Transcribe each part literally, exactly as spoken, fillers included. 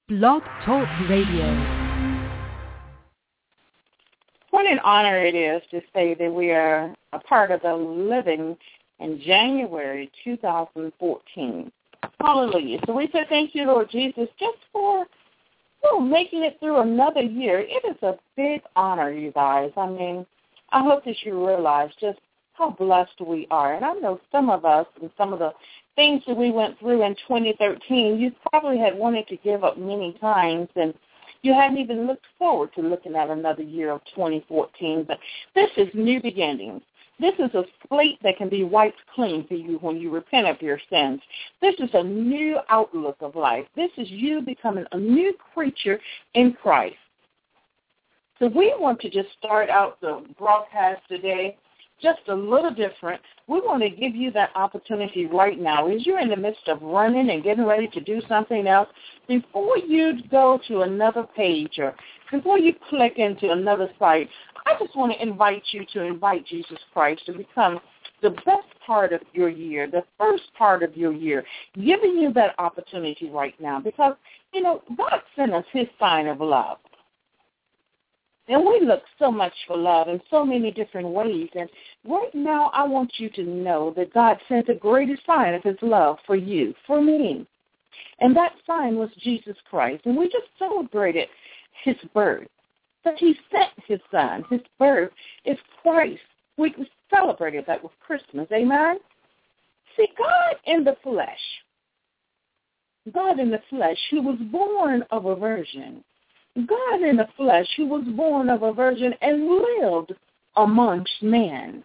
Blog Talk Radio. What an honor it is to say that we are a part of the living in January two thousand fourteen. Hallelujah. So we say thank you, Lord Jesus, just for well, making it through another year. It is a big honor, you guys. I mean, I hope that you realize just how blessed we are. And I know some of us and some of the things that we went through in twenty thirteen, you probably had wanted to give up many times, and you hadn't even looked forward to looking at another year of twenty fourteen. But this is new beginnings. This is a slate that can be wiped clean for you when you repent of your sins. This is a new outlook of life. This is you becoming a new creature in Christ. So we want to just start out the broadcast today just a little different. We want to give you that opportunity right now. As you're in the midst of running and getting ready to do something else, before you go to another page or before you click into another site, I just want to invite you to invite Jesus Christ to become the best part of your year, the first part of your year, giving you that opportunity right now because, you know, God sent us his sign of love. And we look so much for love in so many different ways. And right now I want you to know that God sent the greatest sign of his love for you, for me. And that sign was Jesus Christ. And we just celebrated his birth. That he sent his son. His birth is Christ. We celebrated that with Christmas. Amen? See, God in the flesh, God in the flesh, who was born of a virgin, God in the flesh, who was born of a virgin and lived amongst men.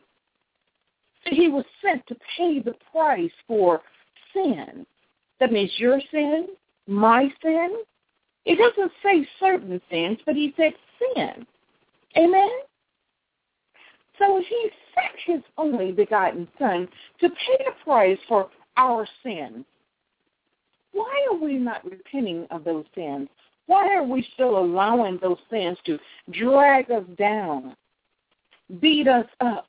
He was sent to pay the price for sin. That means your sin, my sin. It doesn't say certain sins, but he said sin. Amen? So he sent his only begotten son to pay the price for our sins. Why are we not repenting of those sins? Why are we still allowing those sins to drag us down, beat us up,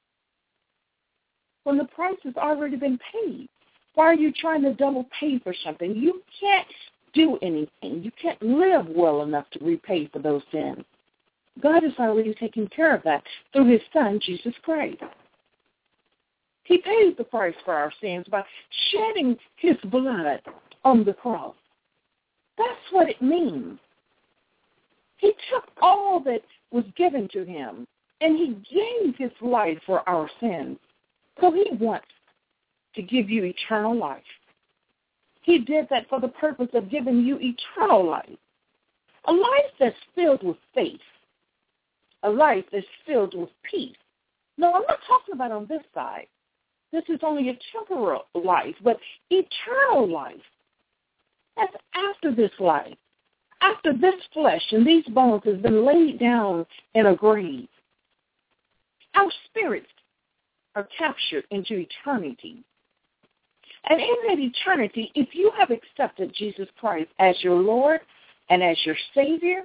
when the price has already been paid? Why are you trying to double pay for something? You can't do anything. You can't live well enough to repay for those sins. God has already taken care of that through his son, Jesus Christ. He paid the price for our sins by shedding his blood on the cross. That's what it means. He took all that was given to him, and he gave his life for our sins. So he wants to give you eternal life. He did that for the purpose of giving you eternal life, a life that's filled with faith, a life that's filled with peace. No, I'm not talking about on this side. This is only a temporal life, but eternal life. That's after this life, after this flesh and these bones has been laid down in a grave. Our spirits are captured into eternity. And in that eternity, if you have accepted Jesus Christ as your Lord and as your Savior,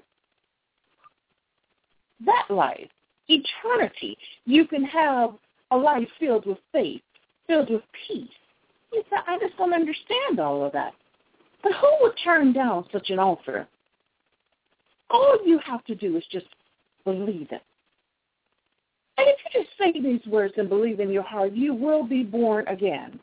that life, eternity, you can have a life filled with faith, filled with peace. You say, I just don't understand all of that. But who would turn down such an offer? All you have to do is just believe it. And if you just say these words and believe in your heart, you will be born again.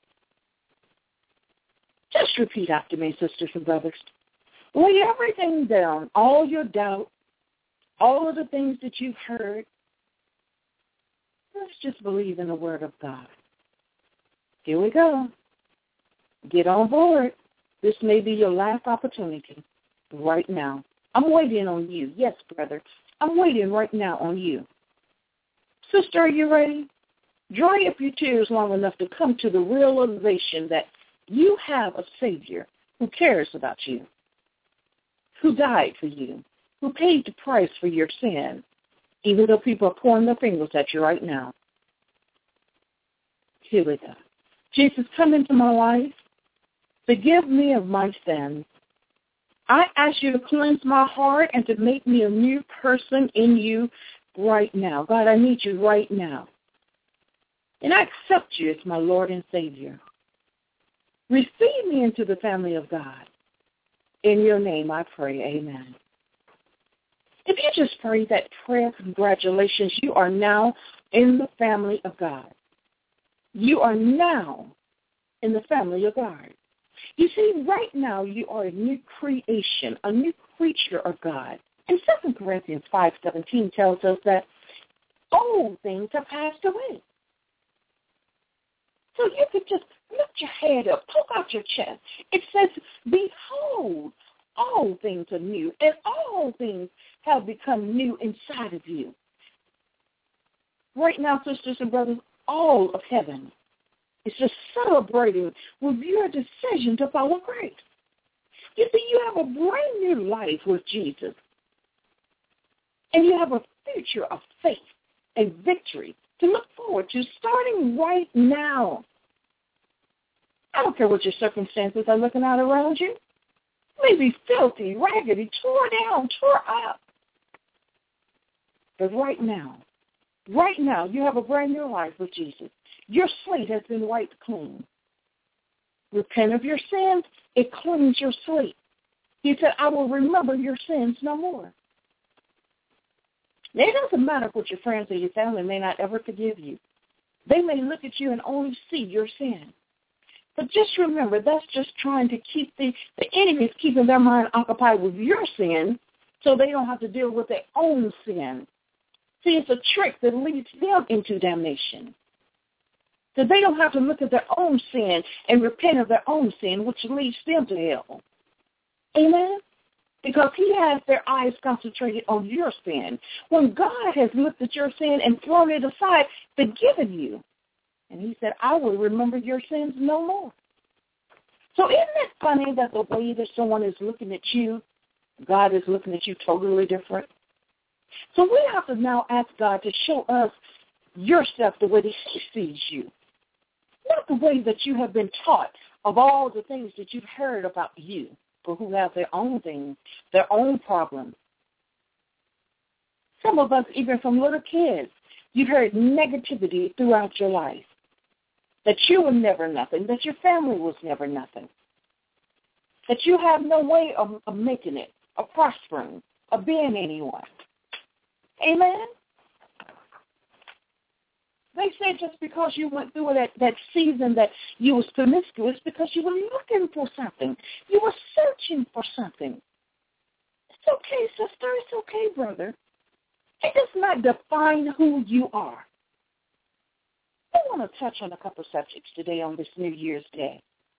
Just repeat after me, sisters and brothers. Lay everything down, all your doubt, all of the things that you've heard. Let's just believe in the word of God. Here we go. Get on board. This may be your last opportunity right now. I'm waiting on you. Yes, brother. I'm waiting right now on you. Sister, are you ready? Dry up your tears long enough to come to the realization that you have a Savior who cares about you, who died for you, who paid the price for your sin, even though people are pointing their fingers at you right now. Here we go. Jesus, come into my life. Forgive me of my sins. I ask you to cleanse my heart and to make me a new person in you right now. God, I need you right now. And I accept you as my Lord and Savior. Receive me into the family of God. In your name I pray, amen. If you just prayed that prayer, congratulations. You are now in the family of God. You are now in the family of God. You see, right now you are a new creation, a new creature of God. And Second Corinthians five seventeen tells us that old things have passed away. So you could just lift your head up, poke out your chest. It says, behold, all things are new, and all things have become new inside of you. Right now, sisters and brothers, all of heaven is just celebrating with your decision to follow Christ. You see, you have a brand new life with Jesus, and you have a future of faith and victory to look forward to starting right now. I don't care what your circumstances are looking at around you. Maybe filthy, raggedy, tore down, tore up. But right now, right now, you have a brand new life with Jesus. Your slate has been wiped clean. Repent of your sins, it cleans your slate. He said, I will remember your sins no more. Now, it doesn't matter what your friends or your family may not ever forgive you. They may look at you and only see your sin. But just remember, that's just trying to keep the, the enemy is keeping their mind occupied with your sin so they don't have to deal with their own sin. See, it's a trick that leads them into damnation. So they don't have to look at their own sin and repent of their own sin, which leads them to hell. Amen? Because he has their eyes concentrated on your sin. When God has looked at your sin and thrown it aside, forgiven you. And he said, I will remember your sins no more. So isn't it funny that the way that someone is looking at you, God is looking at you totally different? So we have to now ask God to show us yourself the way that he sees you. Not the way that you have been taught of all the things that you've heard about you, for who have their own things, their own problems. Some of us, even from little kids, you've heard negativity throughout your life, that you were never nothing, that your family was never nothing, that you have no way of, of making it, of prospering, of being anyone. Amen? They say just because you went through that, that season that you was promiscuous because you were looking for something. You were searching for something. It's okay, sister. It's okay, brother. It does not define who you are. I want to touch on a couple of subjects today on this New Year's Day.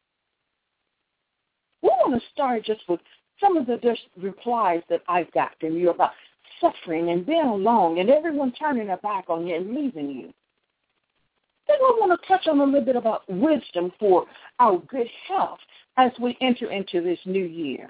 We want to start just with some of the just replies that I've got from you about suffering and being alone and everyone turning their back on you and leaving you. Then we want to touch on a little bit about wisdom for our good health as we enter into this new year.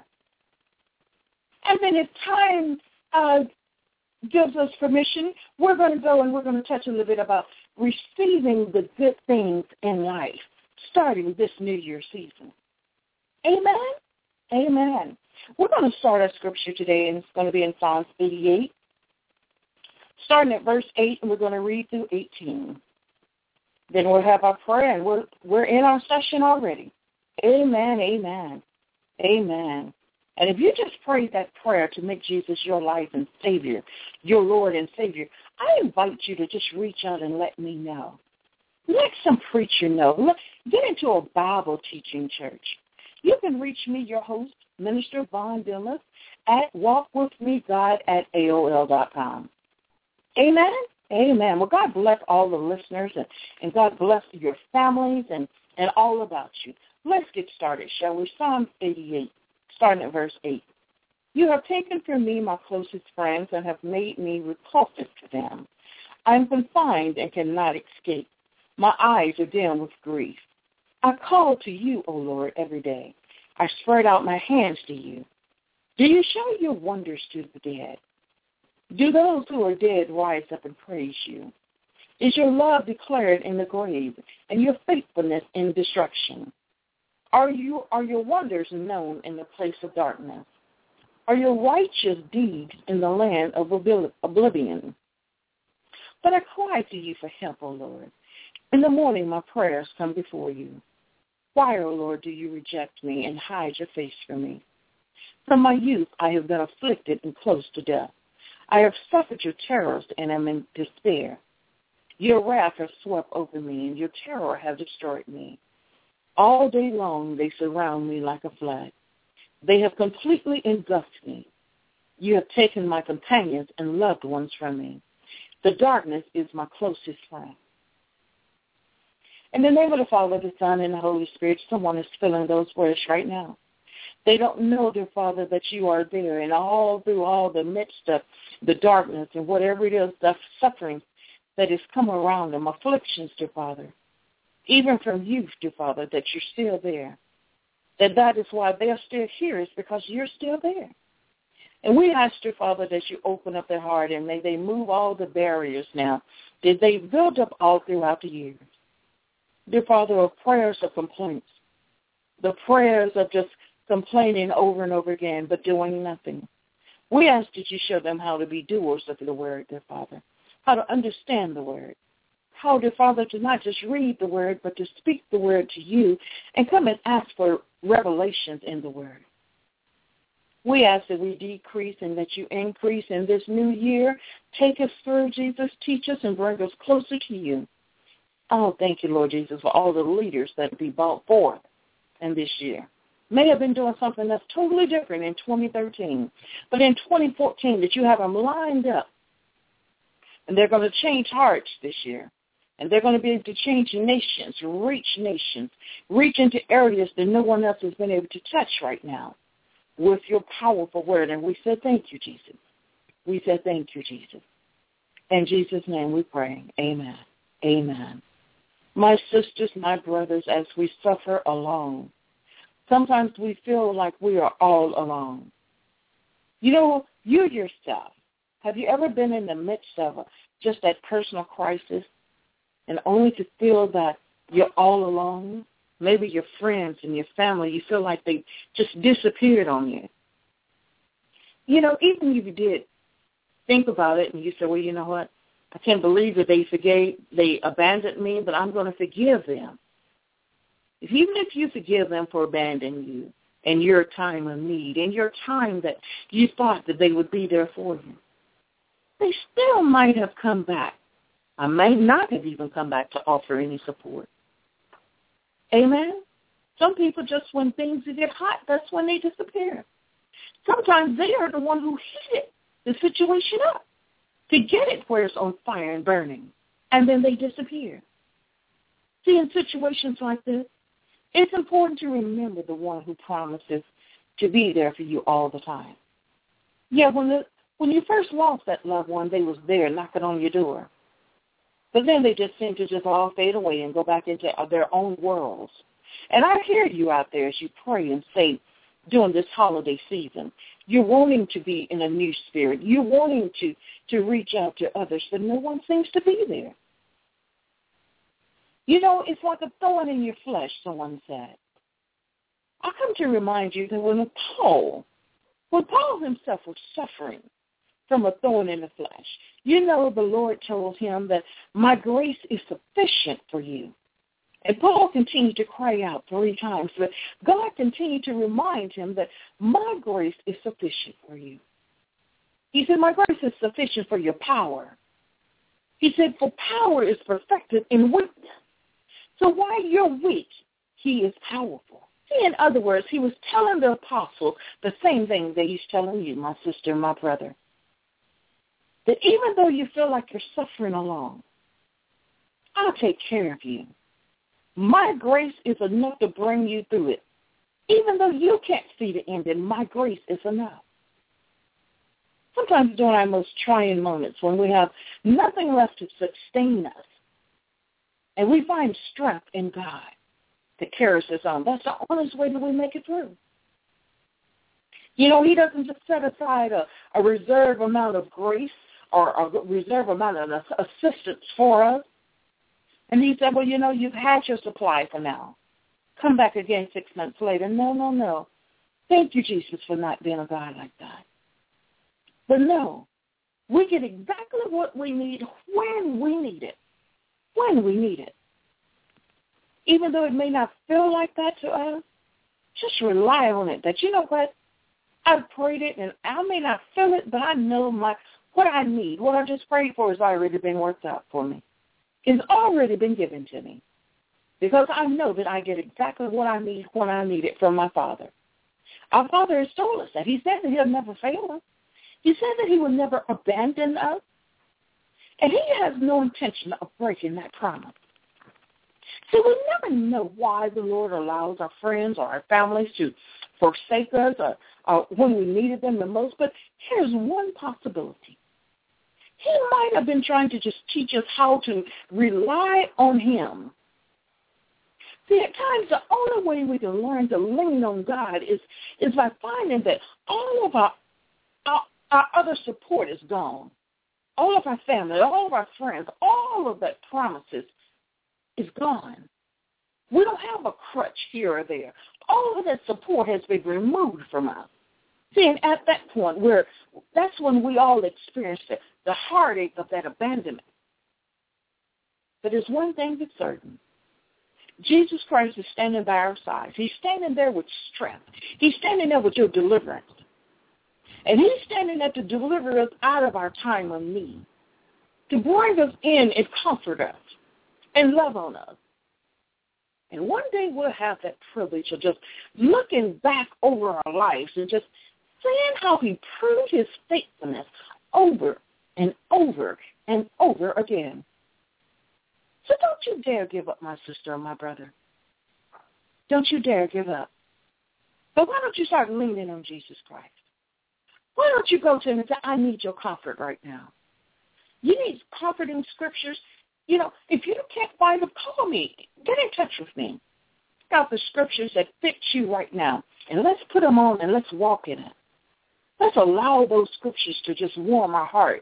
And then if time uh, gives us permission, we're going to go and we're going to touch a little bit about receiving the good things in life, starting this New Year season. Amen? Amen. We're going to start our scripture today, and it's going to be in Psalms eighty-eight, starting at verse eight, and we're going to read through eighteen. Then we'll have our prayer, and we're, we're in our session already. Amen, amen, amen. And if you just prayed that prayer to make Jesus your life and Savior, your Lord and Savior, I invite you to just reach out and let me know. Let some preacher know. Let, get into a Bible teaching church. You can reach me, your host, Minister Vaughn Dillon, at walkwithmegod at A O L dot com. Amen? Amen. Well, God bless all the listeners, and, and God bless your families and, and all about you. Let's get started, shall we? Psalm eighty-eight, starting at verse eight. You have taken from me my closest friends and have made me repulsive to them. I am confined and cannot escape. My eyes are dim with grief. I call to you, O Lord, every day. I spread out my hands to you. Do you show your wonders to the dead? Do those who are dead rise up and praise you? Is your love declared in the grave and your faithfulness in destruction? Are you are your wonders known in the place of darkness? Are your righteous deeds in the land of oblivion? But I cry to you for help, O Lord. In the morning my prayers come before you. Why, O Lord, do you reject me and hide your face from me? From my youth I have been afflicted and close to death. I have suffered your terrors and am in despair. Your wrath has swept over me, and your terror has destroyed me. All day long they surround me like a flood. They have completely engulfed me. You have taken my companions and loved ones from me. The darkness is my closest friend. In the name of the Father, the Son, and the Holy Spirit, someone is feeling those words right now. They don't know, dear Father, that you are there, and all through all the midst of the darkness and whatever it is, the suffering that has come around them, afflictions, dear Father, even from youth, dear Father, that you're still there. That that is why they're still here, is because you're still there. And we ask, dear Father, that you open up their heart and may they move all the barriers now that they've built up all throughout the years. Dear Father, of prayers of complaints, the prayers of just complaining over and over again but doing nothing. We ask that you show them how to be doers of the word, dear Father, how to understand the word, how, dear Father, to not just read the word but to speak the word to you and come and ask for revelations in the word. We ask that we decrease and that you increase in this new year. Take us through, Jesus. Teach us and bring us closer to you. Oh, thank you, Lord Jesus, for all the leaders that be brought forth in this year. May have been doing something that's totally different in twenty thirteen, but in twenty fourteen that you have them lined up, and they're going to change hearts this year, and they're going to be able to change nations, reach nations, reach into areas that no one else has been able to touch right now with your powerful word. And we say thank you, Jesus. We say thank you, Jesus. In Jesus' name we pray. Amen. Amen. My sisters, my brothers, as we suffer alone, sometimes we feel like we are all alone. You know, you yourself, have you ever been in the midst of a, just that personal crisis and only to feel that you're all alone? Maybe your friends and your family, you feel like they just disappeared on you. You know, even if you did think about it and you say, well, you know what, I can't believe that they forgave, they abandoned me, but I'm going to forgive them. Even if you forgive them for abandoning you in your time of need, in your time that you thought that they would be there for you, they still might have come back. I may not have even come back to offer any support. Amen? Some people just, when things get hot, that's when they disappear. Sometimes they are the one who heated the situation up to get it where it's on fire and burning, and then they disappear. See, in situations like this, it's important to remember the one who promises to be there for you all the time. Yeah, when the, when you first lost that loved one, they was there knocking on your door. But then they just seem to just all fade away and go back into their own worlds. And I hear you out there as you pray and say during this holiday season, you're wanting to be in a new spirit. You're wanting to, to reach out to others, but no one seems to be there. You know, it's like a thorn in your flesh, someone said. I come to remind you that when Paul, when Paul himself was suffering from a thorn in the flesh, you know the Lord told him that my grace is sufficient for you. And Paul continued to cry out three times, but God continued to remind him that my grace is sufficient for you. He said, my grace is sufficient for your power. He said, for power is perfected in weakness. So while you're weak, he is powerful. See, in other words, he was telling the apostle the same thing that he's telling you, my sister and my brother. That even though you feel like you're suffering alone, I'll take care of you. My grace is enough to bring you through it. Even though you can't see the end, and my grace is enough. Sometimes during our most trying moments, when we have nothing left to sustain us, and we find strength in God that carries us on, that's the honest way that we make it through. You know, he doesn't just set aside a, a reserve amount of grace or a reserve amount of assistance for us. And he said, well, you know, you've had your supply for now. Come back again six months later. No, no, no. Thank you, Jesus, for not being a God like that. But no, we get exactly what we need when we need it. When we need it. Even though it may not feel like that to us, just rely on it. That, you know what? I've prayed it, and I may not feel it, but I know my what I need, what I just prayed for has already been worked out for me. It's already been given to me because I know that I get exactly what I need when I need it from my Father. Our Father has told us that. He said that he'll never fail us. He said that he will never abandon us. And he has no intention of breaking that promise. See, we never know why the Lord allows our friends or our families to forsake us or, or when we needed them the most, but here's one possibility. He might have been trying to just teach us how to rely on him. See, at times the only way we can learn to lean on God is, is by finding that all of our, our, our other support is gone. All of our family, all of our friends, all of that promises is gone. We don't have a crutch here or there. All of that support has been removed from us. See, and at that point, where that's when we all experience the, the heartache of that abandonment. But there's one thing that's certain. Jesus Christ is standing by our side. He's standing there with strength. He's standing there with your deliverance. And he's standing there to deliver us out of our time of need, to bring us in and comfort us and love on us. And one day we'll have that privilege of just looking back over our lives and just seeing how he proved his faithfulness over and over and over again. So don't you dare give up, my sister or my brother. Don't you dare give up. But why don't you start leaning on Jesus Christ? Why don't you go to him and say, I need your comfort right now. You need comforting scriptures. You know, if you can't find them, call me. Get in touch with me. Pick out the scriptures that fit you right now, and let's put them on and let's walk in it. Let's allow those scriptures to just warm our hearts.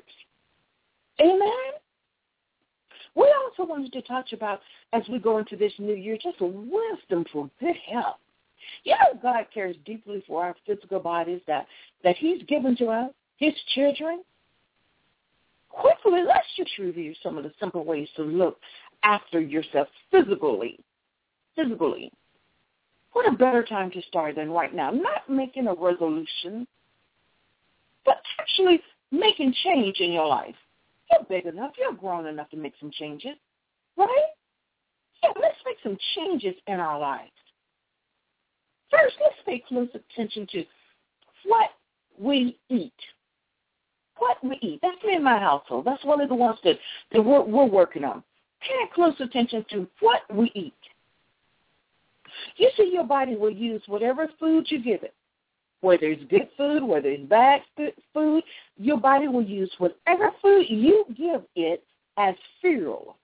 Amen? We also wanted to touch about, as we go into this new year, just a wisdom for good health. You know, God cares deeply for our physical bodies that, that he's given to us, his children. Quickly, let's just review some of the simple ways to look after yourself physically. Physically. What a better time to start than right now. Not making a resolution, but actually making change in your life. You're big enough. You're grown enough to make some changes, right? Yeah, let's make some changes in our lives. First, let's pay close attention to what we eat. What we eat. That's me in my household. That's one of the ones that, that we're, we're working on. Pay close attention to what we eat. You see, your body will use whatever food you give it. Whether it's good food, whether it's bad food, your body will use whatever food you give it as fuel.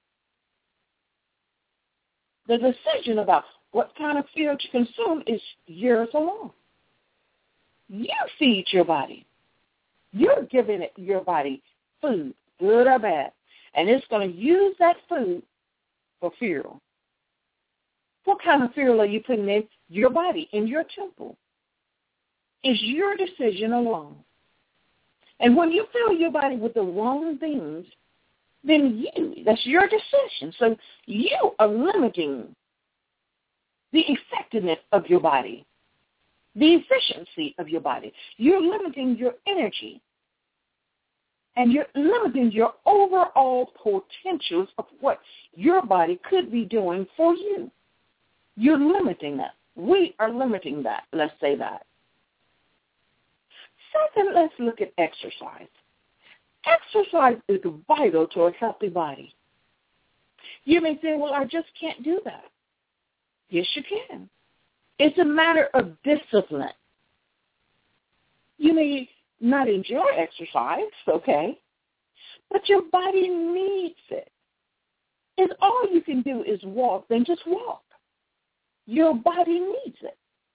The decision about what kind of fuel to consume is yours alone. You feed your body. You're giving it your body food, good or bad, and it's going to use that food for fuel. What kind of fuel are you putting in your body, in your temple? It's your decision alone. And when you fill your body with the wrong things, then you, that's your decision. So you are limiting the effectiveness of your body, the efficiency of your body. You're limiting your energy. And you're limiting your overall potentials of what your body could be doing for you. You're limiting that. We are limiting that. Let's say that. Second, let's look at exercise. Exercise is vital to a healthy body. You may say, well, I just can't do that. Yes, you can. It's a matter of discipline. You may not enjoy exercise, okay, but your body needs it. If all you can do is walk, then just walk. Your body needs it.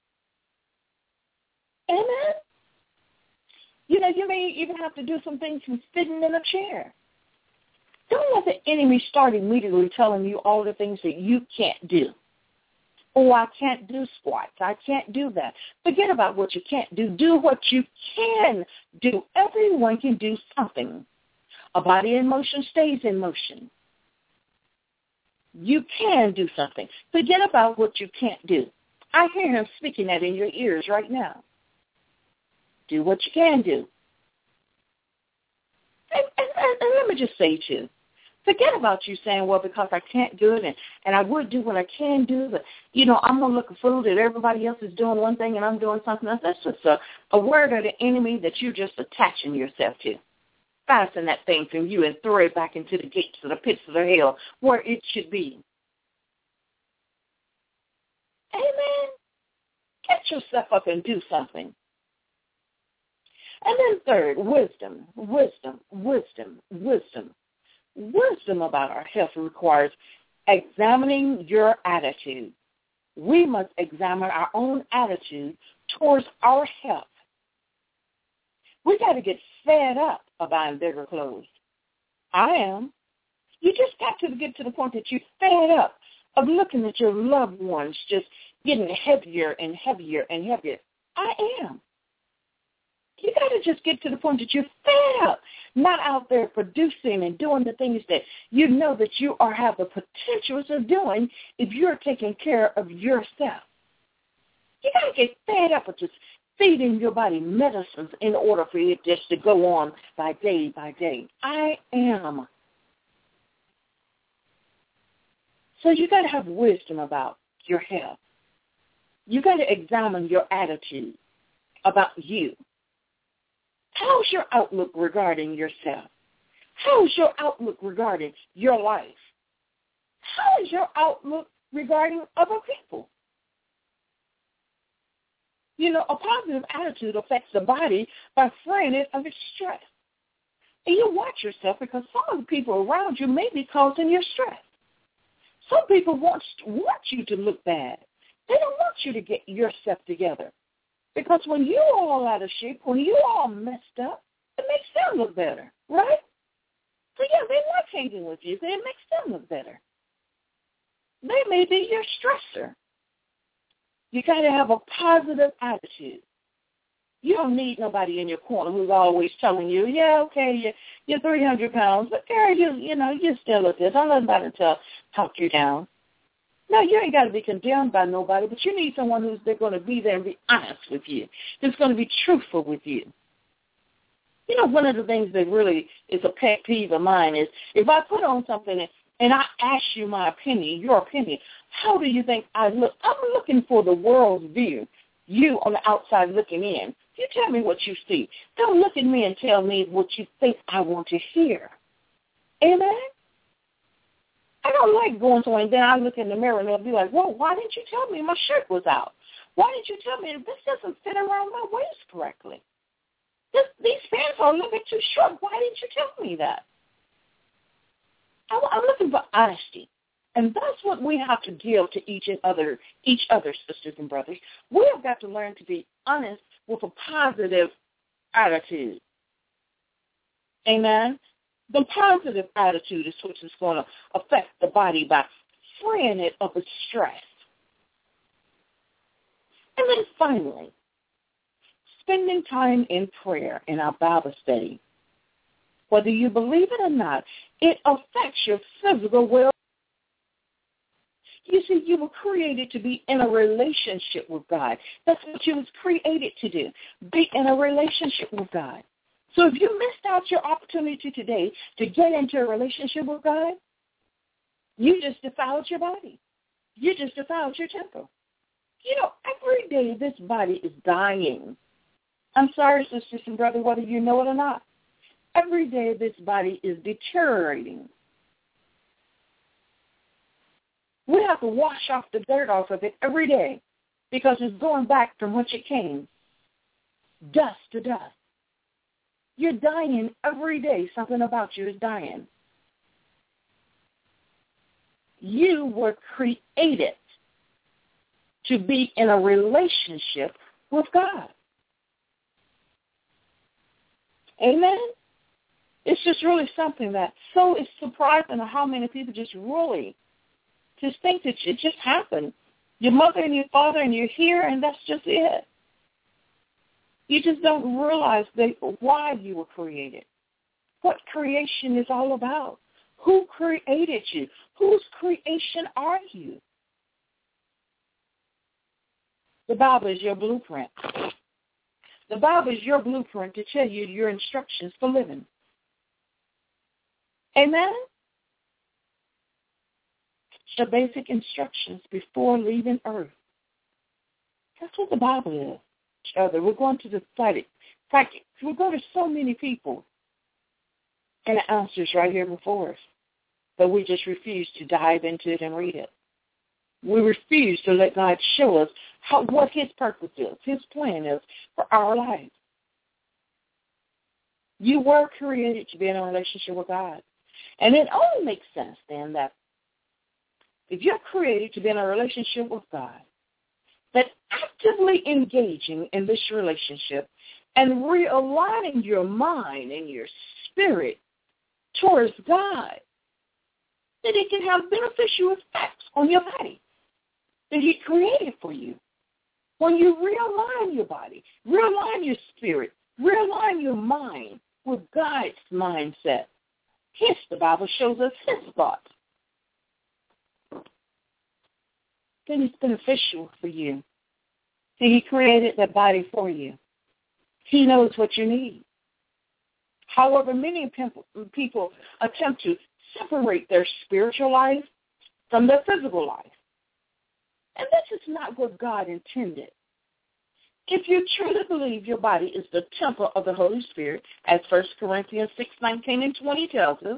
Amen? You know, you may even have to do some things from sitting in a chair. Don't let the enemy start immediately telling you all the things that you can't do. Oh, I can't do squats. I can't do that. Forget about what you can't do. Do what you can do. Everyone can do something. A body in motion stays in motion. You can do something. Forget about what you can't do. I hear him speaking that in your ears right now. Do what you can do. And, and, and, and let me just say, too, forget about you saying, well, because I can't do it, and, and I would do what I can do, but, you know, I'm going to look a fool that everybody else is doing one thing and I'm doing something else. That's just a, a word of the enemy that you're just attaching yourself to. Fasten that thing from you and throw it back into the gates of the pits of the hell where it should be. Amen. Get yourself up and do something. And then third, wisdom, wisdom, wisdom, wisdom. Wisdom about our health requires examining your attitude. We must examine our own attitude towards our health. We got to get fed up of buying bigger clothes. I am. You just got to get to the point that you're fed up of looking at your loved ones just getting heavier and heavier and heavier. I am. You got to just get to the point that you're fed up, not out there producing and doing the things that you know that you are have the potentials of doing if you're taking care of yourself. You got to get fed up with just feeding your body medicines in order for it just to go on by day by day. I am. So you got to have wisdom about your health. You got to examine your attitude about you. How's your outlook regarding yourself? How's your outlook regarding your life? How is your outlook regarding other people? You know, a positive attitude affects the body by freeing it of its stress. And you watch yourself because some of the people around you may be causing your stress. Some people want, want you to look bad. They don't want you to get yourself together. Because when you all out of shape, when you all messed up, it makes them look better, right? So, yeah, they like hanging with you. It makes them look better. They may be your stressor. You got to have a positive attitude. You don't need nobody in your corner who's always telling you, yeah, okay, you're, you're three hundred pounds, but girl, you, you know, you're still at this. I'm not about to talk you down. No, you ain't got to be condemned by nobody, but you need someone who's they're going to be there and be honest with you, who's going to be truthful with you. You know, one of the things that really is a pet peeve of mine is if I put on something and, and I ask you my opinion, your opinion, how do you think I look? I'm looking for the world's view, you on the outside looking in. You tell me what you see. Don't look at me and tell me what you think I want to hear. Amen? I don't like going somewhere and then I look in the mirror and they'll be like, whoa, why didn't you tell me my shirt was out? Why didn't you tell me this doesn't fit around my waist correctly? This, these pants are a little bit too short. Why didn't you tell me that? I, I'm looking for honesty. And that's what we have to give to each and other, each other, sisters and brothers. We have got to learn to be honest with a positive attitude. Amen? The positive attitude is what is going to affect the body by freeing it of its stress. And then finally, spending time in prayer in our Bible study. Whether you believe it or not, it affects your physical well-being. You see, you were created to be in a relationship with God. That's what you was created to do, be in a relationship with God. So if you missed out your opportunity today to get into a relationship with God, you just defiled your body. You just defiled your temple. You know, every day this body is dying. I'm sorry, sisters and brothers, whether you know it or not. Every day this body is deteriorating. We have to wash off the dirt off of it every day because it's going back from which it came, dust to dust. You're dying every day. Something about you is dying. You were created to be in a relationship with God. Amen? It's just really something that so it's surprising how many people just really just think that it just happened. Your mother and your father and you're here and that's just it. You just don't realize that why you were created, what creation is all about, who created you, whose creation are you. The Bible is your blueprint. The Bible is your blueprint to tell you your instructions for living. Amen? The basic instructions before leaving earth. That's what the Bible is. Other, we're going to the psychic. Psychic. We go to so many people, and the answer's right here before us. But we just refuse to dive into it and read it. We refuse to let God show us how, what his purpose is, his plan is for our lives. You were created to be in a relationship with God. And it only makes sense then that if you're created to be in a relationship with God, that actively engaging in this relationship and realigning your mind and your spirit towards God, that it can have beneficial effects on your body that he created for you. When you realign your body, realign your spirit, realign your mind with God's mindset, his, the Bible shows us his thoughts, then it's beneficial for you. See, he created that body for you. He knows what you need. However, many people attempt to separate their spiritual life from their physical life. And this is not what God intended. If you truly believe your body is the temple of the Holy Spirit, as First Corinthians six, nineteen and twenty tells us,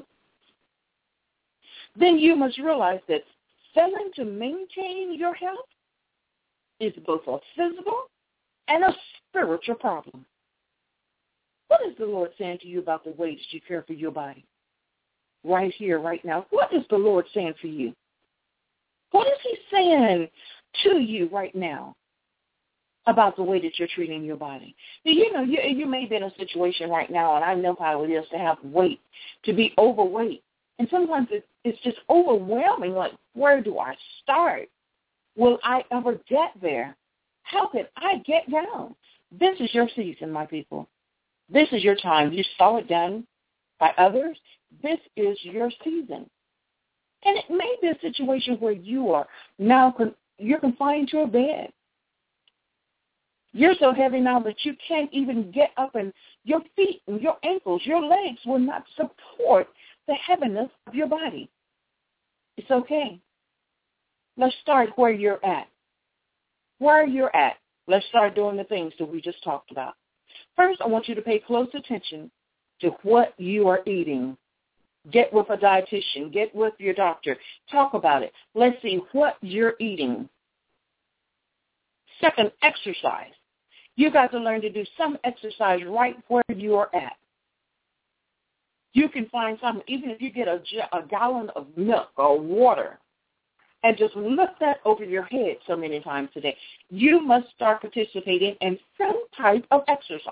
then you must realize that failing to maintain your health is both a physical and a spiritual problem. What is the Lord saying to you about the way that you care for your body? Right here, right now. What is the Lord saying for you? What is he saying to you right now about the way that you're treating your body? You know, you, you may be in a situation right now, and I know how it is to have weight, to be overweight. And sometimes it, it's just overwhelming, like, where do I start? Will I ever get there? How can I get down? This is your season, my people. This is your time. You saw it done by others. This is your season. And it may be a situation where you are now, con- you're confined to a bed. You're so heavy now that you can't even get up, and your feet and your ankles, your legs will not support the heaviness of your body. It's okay. Let's start where you're at. Where you're at, let's start doing the things that we just talked about. First, I want you to pay close attention to what you are eating. Get with a dietitian. Get with your doctor. Talk about it. Let's see what you're eating. Second, exercise. You got to learn to do some exercise right where you are at. You can find something, even if you get a, a gallon of milk or water, and just lift that over your head so many times a day. You must start participating in some type of exercise.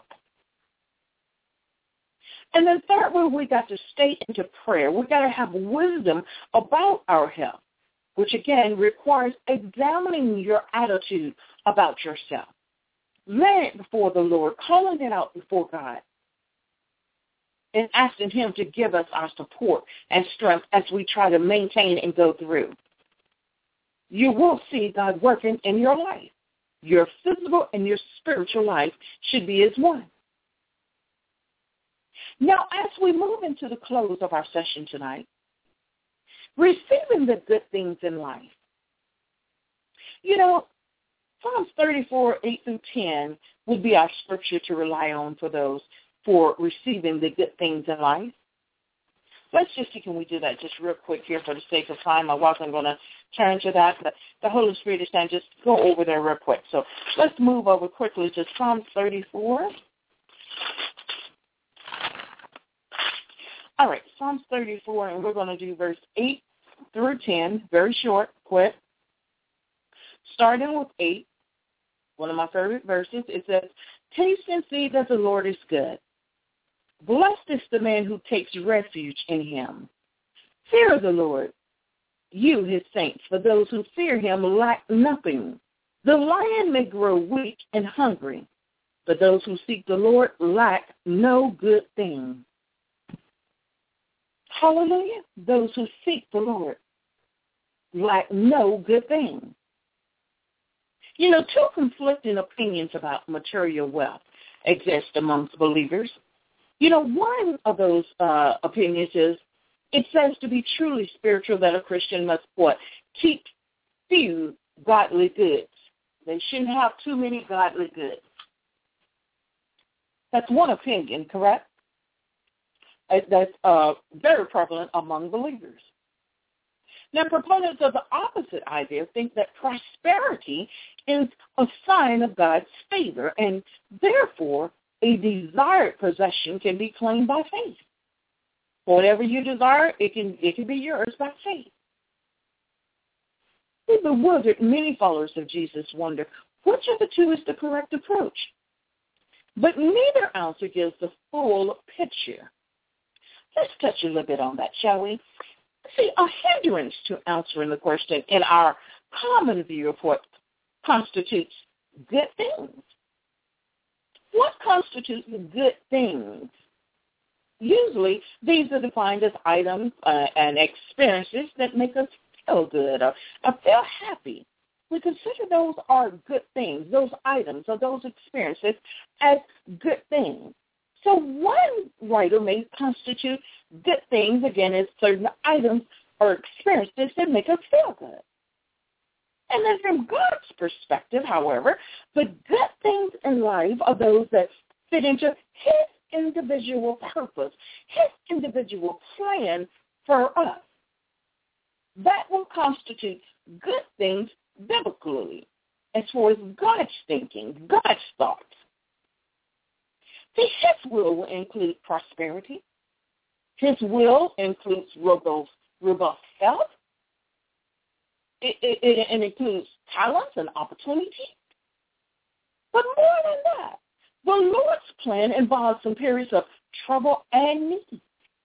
And then thirdly, we got to stay into prayer. We got to have wisdom about our health, which again requires examining your attitude about yourself. Laying it before the Lord, calling it out before God, and asking him to give us our support and strength as we try to maintain and go through. You will see God working in your life. Your physical and your spiritual life should be as one. Now, as we move into the close of our session tonight, receiving the good things in life. You know, Psalms thirty-four, eight through ten would be our scripture to rely on for those for receiving the good things in life. Let's just see, can we do that just real quick here for the sake of time? I wasn't going to turn to that, but the Holy Spirit is saying just go over there real quick. So let's move over quickly to Psalms thirty-four. All right, Psalms thirty-four, and we're going to do verse eight through ten, very short, quick. Starting with eight, one of my favorite verses, it says, "Taste and see that the Lord is good. Blessed is the man who takes refuge in him. Fear the Lord, you his saints, for those who fear him lack nothing. The lion may grow weak and hungry, but those who seek the Lord lack no good thing." Hallelujah. Those who seek the Lord lack no good thing. You know, two conflicting opinions about material wealth. exist amongst believers. You know, one of those uh, opinions is it says to be truly spiritual that a Christian must what? Keep few godly goods. They shouldn't have too many godly goods. That's one opinion, correct? That's uh, very prevalent among believers. Now, proponents of the opposite idea think that prosperity is a sign of God's favor, and therefore a desired possession can be claimed by faith. Whatever you desire, it can it can be yours by faith. The bewildered many followers of Jesus wonder which of the two is the correct approach. But neither answer gives the full picture. Let's touch a little bit on that, shall we? See, a hindrance to answering the question in our common view of what constitutes good things. What constitutes good things? Usually, these are defined as items uh, and experiences that make us feel good or, or feel happy. We consider those are good things, those items or those experiences as good things. So one writer may constitute good things, again, as certain items or experiences that make us feel good. And then from God's perspective, however, the good things in life are those that fit into his individual purpose, his individual plan for us. That will constitute good things biblically, as far as God's thinking, God's thoughts. See, his will will include prosperity. His will includes robust, robust health. It, it, it, it includes talents and opportunity. But more than that, the Lord's plan involves some periods of trouble and need.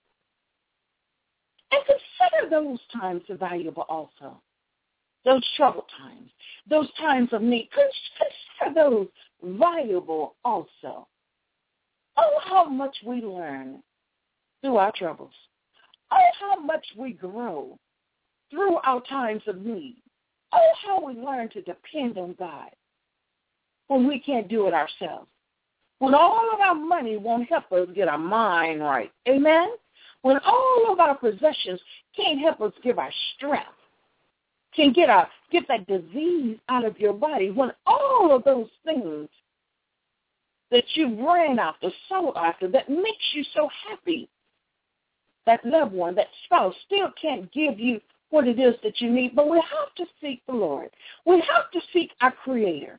And consider those times valuable also. Those troubled times, those times of need, consider those valuable also. Oh, how much we learn through our troubles. Oh, how much we grow through our times of need. Oh, how we learn to depend on God when we can't do it ourselves. When all of our money won't help us get our mind right. Amen? When all of our possessions can't help us give our strength, can get our, get that disease out of your body. When all of those things that you ran after, sought after, that makes you so happy, that loved one, that spouse still can't give you what it is that you need. But we have to seek the Lord. We have to seek our Creator.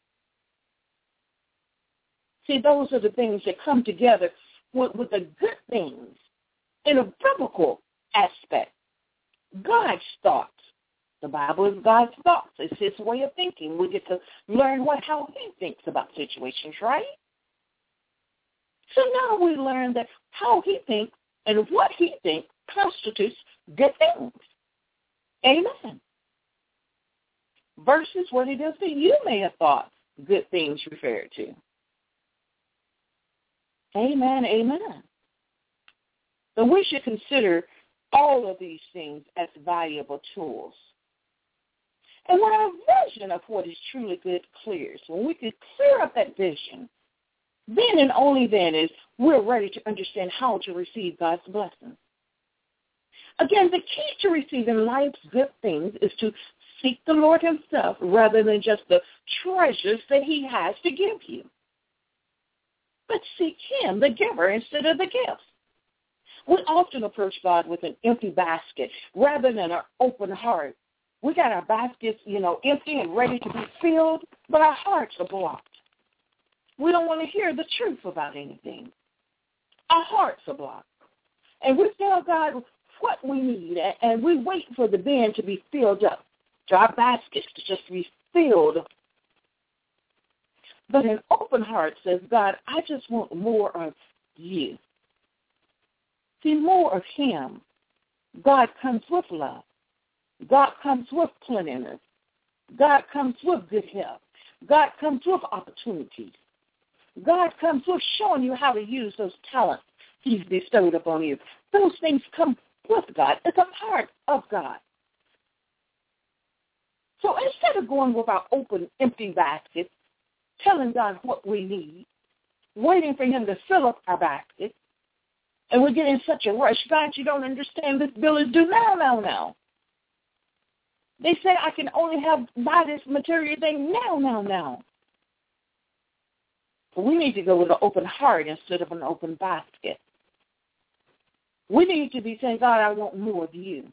See, those are the things that come together with, with the good things in a biblical aspect. God's thoughts. The Bible is God's thoughts. It's his way of thinking. We get to learn what how he thinks about situations, right? So now we learn that how he thinks and what he thinks constitutes good things. Amen. Versus what it is that you may have thought good things referred to. Amen, amen. So we should consider all of these things as valuable tools. And when our vision of what is truly good clears, when we can clear up that vision, then and only then is we're ready to understand how to receive God's blessings. Again, the key to receiving life's good things is to seek the Lord himself rather than just the treasures that he has to give you. But seek him, the giver, instead of the gifts. We often approach God with an empty basket rather than an open heart. We got our baskets, you know, empty and ready to be filled, but our hearts are blocked. We don't want to hear the truth about anything. Our hearts are blocked. And we tell God what we need, and we wait for the bin to be filled up, to our baskets to just be filled. But an open heart says, God, I just want more of you. See, more of him. God comes with love. God comes with cleanliness. God comes with good health. God comes with opportunities. God comes with showing you how to use those talents he's bestowed upon you. Those things come with God. It's a part of God. So instead of going with our open, empty baskets, telling God what we need, waiting for him to fill up our basket. And we're getting such a rush. God, you don't understand. This bill is due now, now, now. They say I can only have buy this material thing now, now, now. But we need to go with an open heart instead of an open basket. We need to be saying, God, I want more of you.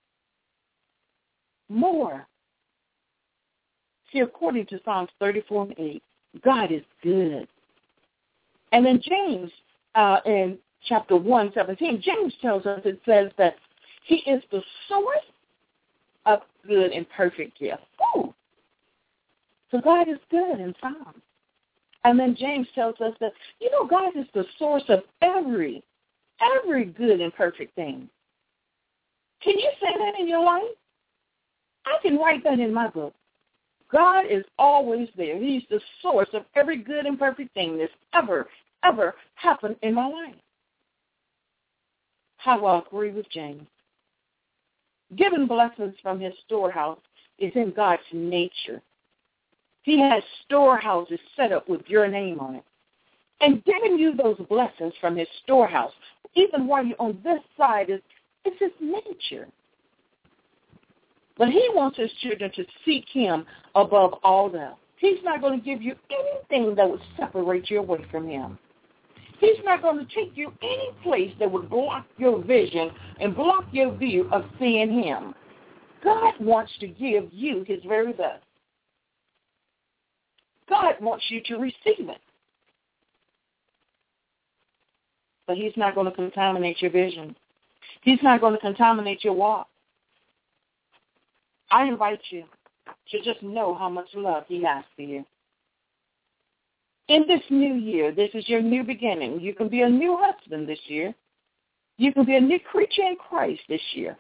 More. See, according to Psalms thirty-four and eight, God is good. And then James, uh, in chapter one, seventeen, James tells us, it says that he is the source of good and perfect gift. Ooh. So God is good in Psalms. And then James tells us that, you know, God is the source of every, every good and perfect thing. Can you say that in your life? I can write that in my book. God is always there. He's the source of every good and perfect thing that's ever, ever happened in my life. How I agree with James. Giving blessings from his storehouse is in God's nature. He has storehouses set up with your name on it. And giving you those blessings from his storehouse, even while you're on this side, is it's his nature. But he wants his children to seek him above all else. He's not going to give you anything that would separate you away from him. He's not going to take you any place that would block your vision and block your view of seeing him. God wants to give you his very best. God wants you to receive it. But he's not going to contaminate your vision. He's not going to contaminate your walk. I invite you to just know how much love he has for you. In this new year, this is your new beginning. You can be a new husband this year. You can be a new creature in Christ this year.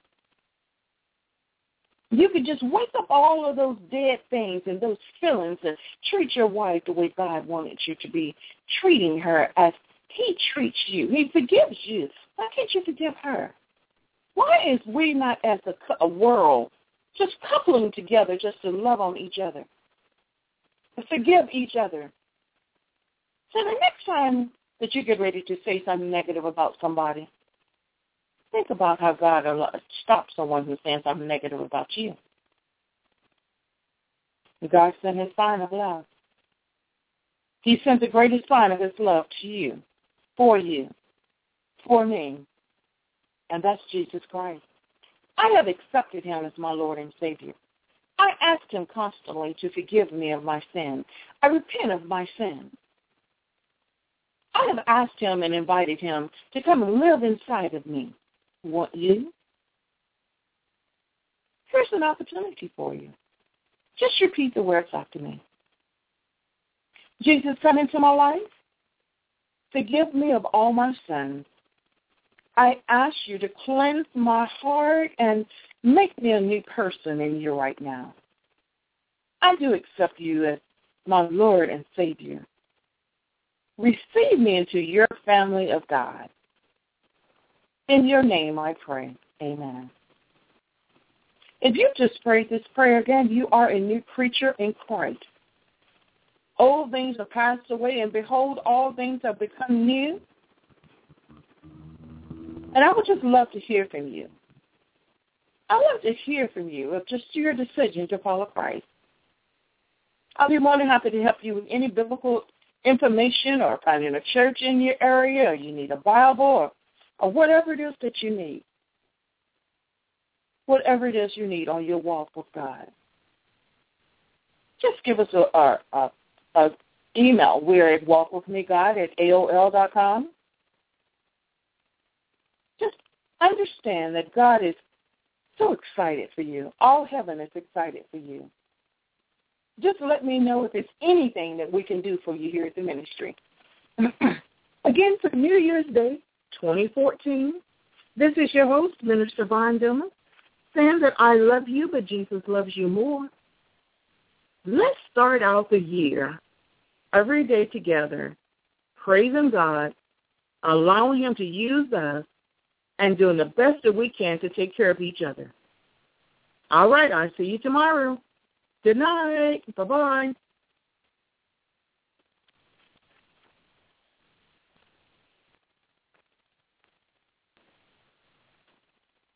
You could just wake up all of those dead things and those feelings and treat your wife the way God wanted you to be treating her, as he treats you. He forgives you. Why can't you forgive her? Why is we not as a, a world just coupling together just to love on each other, to forgive each other? So the next time that you get ready to say something negative about somebody, think about how God will stop someone who's saying something negative about you. God sent his sign of love. He sent the greatest sign of his love to you, for you, for me, and that's Jesus Christ. I have accepted him as my Lord and Savior. I ask him constantly to forgive me of my sin. I repent of my sin. I have asked him and invited him to come and live inside of me. Want you? Here's an opportunity for you. Just repeat the words after me. Jesus, come into my life. Forgive me of all my sins. I ask you to cleanse my heart and make me a new person in you right now. I do accept you as my Lord and Savior. Receive me into your family of God. In your name I pray. Amen. If you just prayed this prayer again, you are a new creature in Christ. Old things are passed away, and behold, all things have become new. And I would just love to hear from you. I love to hear from you of just your decision to follow Christ. I'll be more than happy to help you with any biblical information, or finding a church in your area, or you need a Bible, or, or whatever it is that you need. Whatever it is you need on your walk with God. Just give us a, a, a, a email. We're at walkwithmegod at A O L dot com. Just understand that God is so excited for you. All heaven is excited for you. Just let me know if there's anything that we can do for you here at the ministry. Again, for New Year's Day twenty fourteen, this is your host, Minister Von Dillon, saying that I love you, but Jesus loves you more. Let's start out the year every day together, praising God, allowing him to use us, and doing the best that we can to take care of each other. All right, I'll see you tomorrow. Good night. Bye-bye.